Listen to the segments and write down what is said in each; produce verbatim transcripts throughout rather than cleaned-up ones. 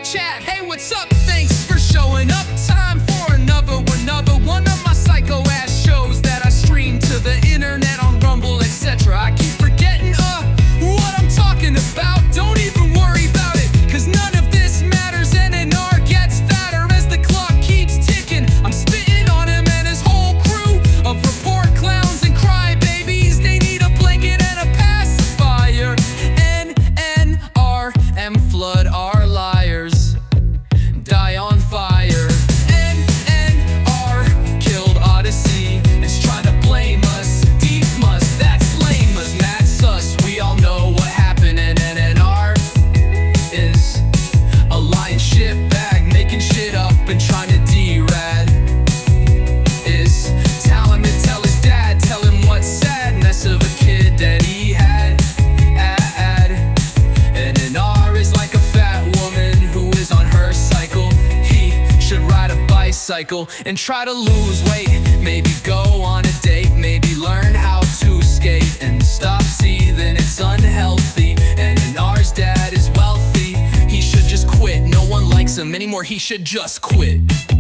chat. Hey, what's up? Thanks for showing up. Time for another, another one of my psycho ass shows that I stream to the internet on Rumble, et cetera. I keep forgetting uh what I'm talking about. Don't even worry about it, cause none of this matters. N N R gets fatter as the clock keeps ticking. I'm spitting on him and his whole crew of report clowns and crybabies. They need a blanket and a pacifier. N N R and Flood are liars. Die on fire. N N R killed Odyssey. Is trying to blame us. Deep must, that's lame us. Mad sus, we all know what happened. And N N R is a lying shitbag, making shit up and trying to derad. Is telling him to tell his dad, tell him what sadness of a kid that he had. Ad. N N R is like a fat woman who is on her cycle. He should ride a bicycle and try to lose weight. Maybe go on a date, maybe learn how to skate and stop seething, it's unhealthy. N N R's dad is wealthy. He should just quit, no one likes him anymore, he should just quit.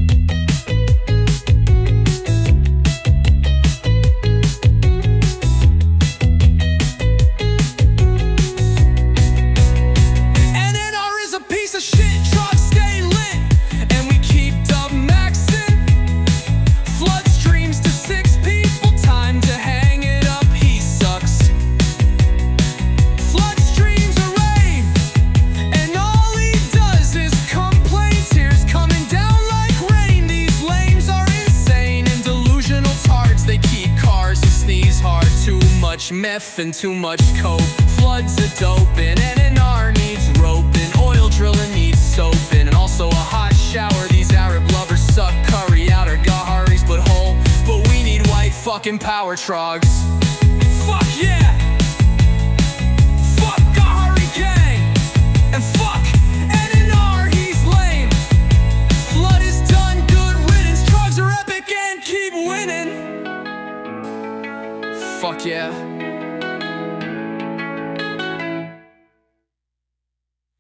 N N R is a piece of shit, trucks stay lit, and we keep dub maxing. Flood streams to six people, time to hang it up, he sucks. Flood streams a rave, and all he does is complain. Tears coming down like rain. These lames are insane and delusional tards. They keep cars and sneeze hard. Too much meth and too much coke. Floods a dope and N N R needs roping. Oil drilling needs soaping, and also a hot shower. These Arab lovers suck curry out or gaharis but whole. But we need white fucking power trogs. Fuck yeah! Fuck Gahari gang! And fuck N N R, he's lame. Flood is done, good riddance. Trogs are epic and keep winning. Fuck yeah.